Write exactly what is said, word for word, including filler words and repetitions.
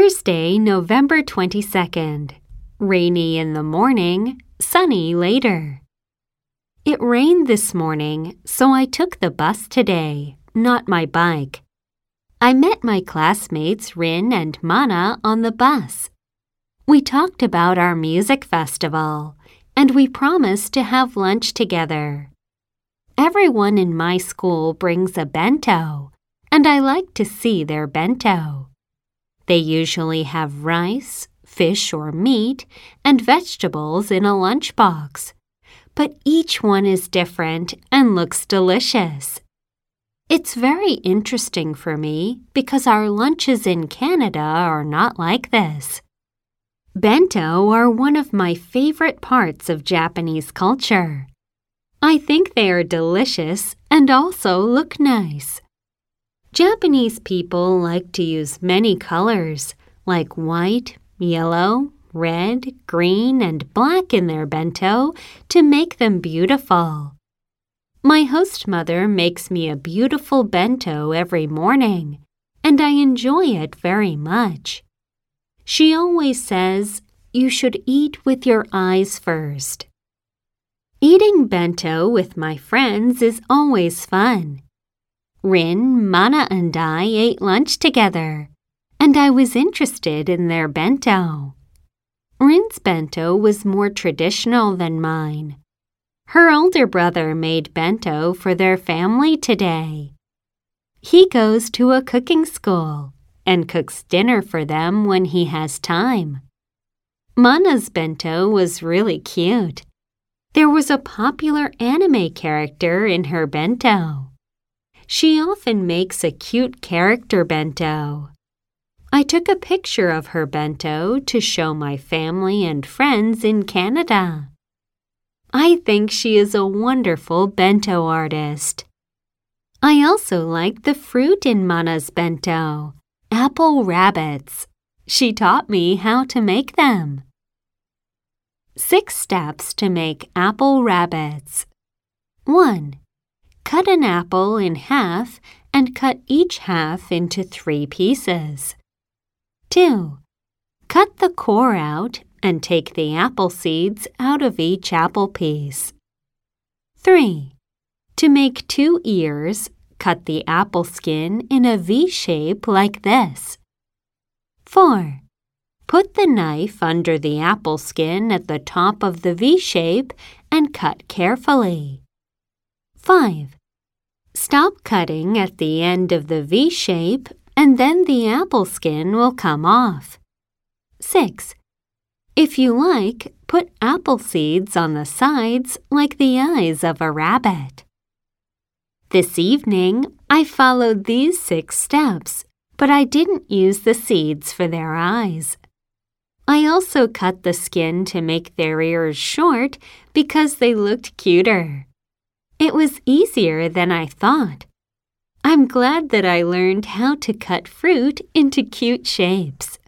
Thursday, November twenty-second. Rainy in the morning, sunny later. It rained this morning, so I took the bus today, not my bike. I met my classmates Rin and Mana on the bus. We talked about our music festival, and we promised to have lunch together. Everyone in my school brings a bento, and I like to see their bento. They usually have rice, fish or meat, and vegetables in a lunchbox, but each one is different and looks delicious. It's very interesting for me because our lunches in Canada are not like this. Bento are one of my favorite parts of Japanese culture. I think they are delicious and also look nice. Japanese people like to use many colors, like white, yellow, red, green, and black in their bento to make them beautiful. My host mother makes me a beautiful bento every morning, and I enjoy it very much. She always says, "You should eat with your eyes first." Eating bento with my friends is always fun. Rin, Mana, and I ate lunch together, and I was interested in their bento. Rin's bento was more traditional than mine. Her older brother made bento for their family today. He goes to a cooking school and cooks dinner for them when he has time. Mana's bento was really cute. There was a popular anime character in her bento. She often makes a cute character bento. I took a picture of her bento to show my family and friends in Canada. I think she is a wonderful bento artist. I also like the fruit in Mana's bento, apple rabbits. She taught me how to make them. Six steps to make apple rabbits. one. Cut an apple in half and cut each half into three pieces. two. Cut the core out and take the apple seeds out of each apple piece. three. To make two ears, cut the apple skin in a V shape like this. four. Put the knife under the apple skin at the top of the V shape and cut carefully. five. Stop cutting at the end of the V shape and then the apple skin will come off. six. If you like, put apple seeds on the sides like the eyes of a rabbit. This evening, I followed these six steps, but I didn't use the seeds for their eyes. I also cut the skin to make their ears short because they looked cuter. It was easier than I thought. I'm glad that I learned how to cut fruit into cute shapes.